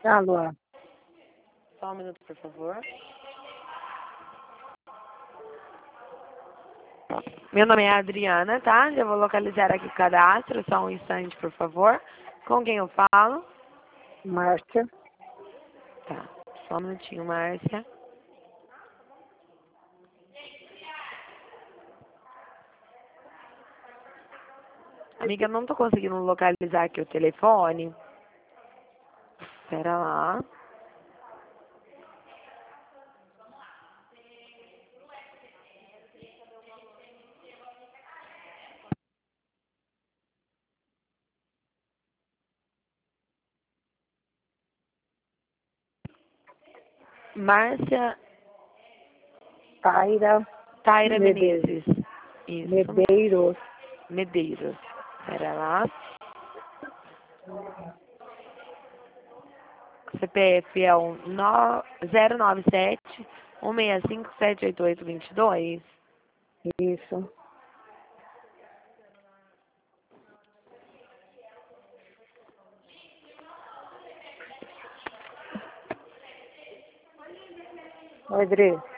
Alô? Só um minuto, por favor. Meu nome é Adriana, tá? Já vou localizar aqui o cadastro. Só um instante, por favor. Com quem eu falo? Márcia. Tá. Só um minutinho, Márcia. Amiga, eu não tô conseguindo localizar aqui o telefone. Espera lá. Márcia Taira Menezes. Isso. Medeiros. Medeiros. Espera lá. CPF é o 097 165 78822. Isso. Oi, Adri.